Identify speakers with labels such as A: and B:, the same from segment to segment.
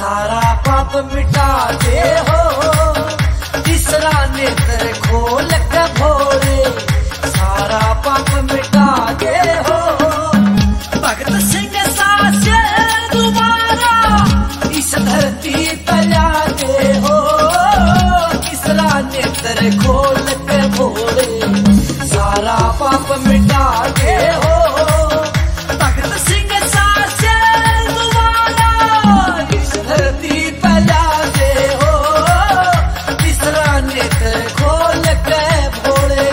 A: सारा पाप मिटा दे हो, तीसरा नेत्र खोल के भोले, सारा पाप मिटा दे हो। भगत सिंह सासे दोबारा इस धरती पे ला दे हो, तीसरा नेत्र खोल के भोले, सारा पाप मिटा दे हो। भगत सिंह सासे दोबारा इस धरती पे ला दे हो, तीसरा नेत्र खोल के भोले।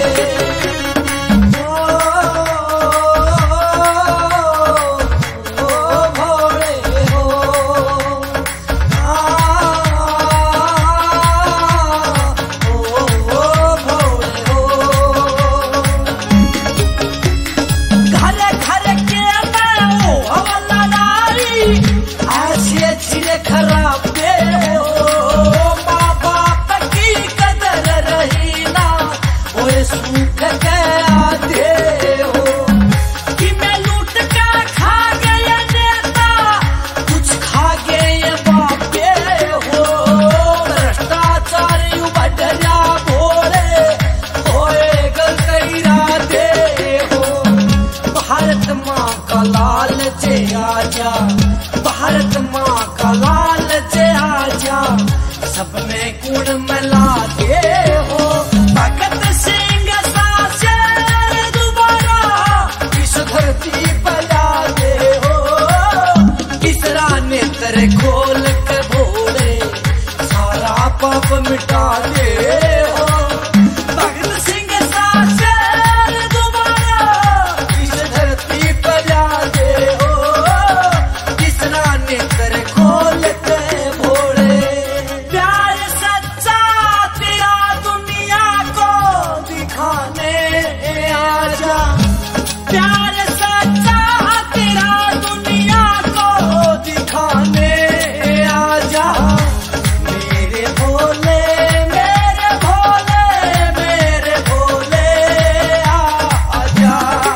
A: खराब दे हो, माँ बाप की कदर रही ना, ओए सूख गया दे हो। कि मैं लूट के खा गया नेता, कुछ खा गए बापे हो, भ्रष्टाचार यू बढ़िया भोले, ओए गलतैरा दे हो। भारत माँ का लाल जे आजा, भारत माँ का लाल जे आजा, सब में गुण मिला दे हो। भगत सिंह सासे दोबारा इस धरती पर ला दे हो, तीसरा नेत्र खोल के भोले, सारा पाप मिटा दे हो। भगत सिंह सासे दोबारा इस धरती पर ला दे हो, तीसरा नेत्र खोल के भोले। प्यार सच्चा तेरा दुनिया को दिखाने आजा, प्यार सच्चा तेरा दुनिया को दिखाने आजा। मेरे भोले मेरे भोले मेरे भोले आजा।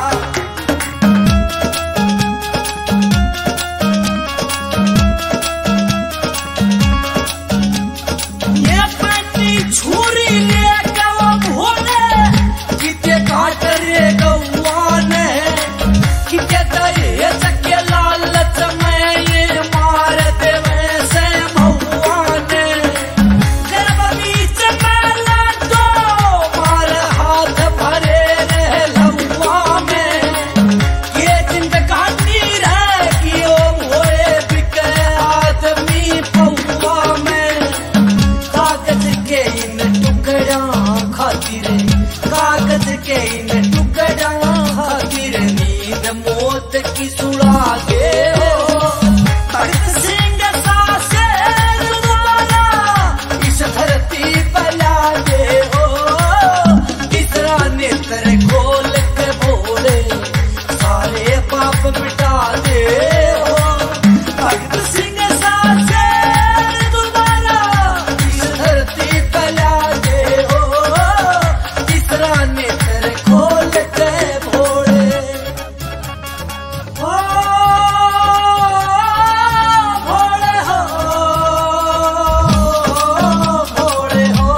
A: ये अपनी छुरी लेके वो भोले, किते काट रे गौआ ने, किते दहे चके लालच में ये मार देवे से महुआ ने। गर्भ बीच में लाडो मार हाथ भरे रहे लहुआ में, ये जिंदगानी रह कि ओ भोले बिके आदमी पहुआ में। कागज के इन टुकड़ा खातिर, कागज के इन टुकड़ा खातिर, नींद मौत की सुला दे हो। भगत सिंह सासे दोबारा इस धरती पर ला दे हो, तीसरा नेत्र खोल के भोले, सारे पाप मिटा दे हो। भगत सिंह सासे दोबारा इस धरती पर ला दे हो, तीसरा नेत्र खोल के भोले। ओ भोले हो, भोले हो,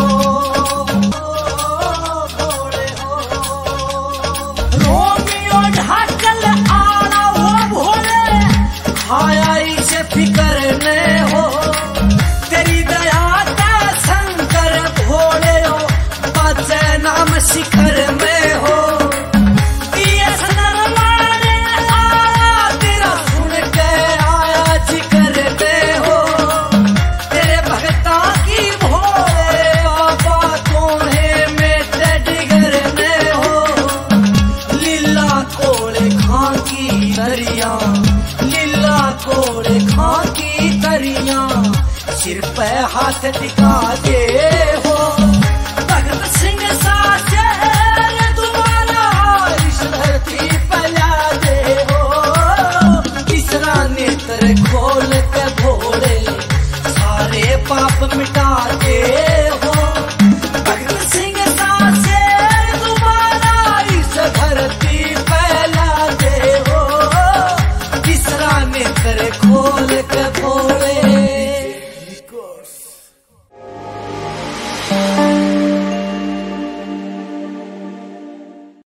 A: भोले हो। रोमियो ढाकल आना हो भोले, खाया इसे फिकर ने हो। तेरी दया का शंकर भोले हो, बचे नाम शिखर में हो। दिए सनरवाने आया तेरा सुन के आया जिक्र में हो। तेरे भगता की भोले बाबा तोहे मेटे डिगर में हो। लीला कोले खां की दरिया, लीला कोले खां की दरिया, सिर पे हाथ टिका दे हो।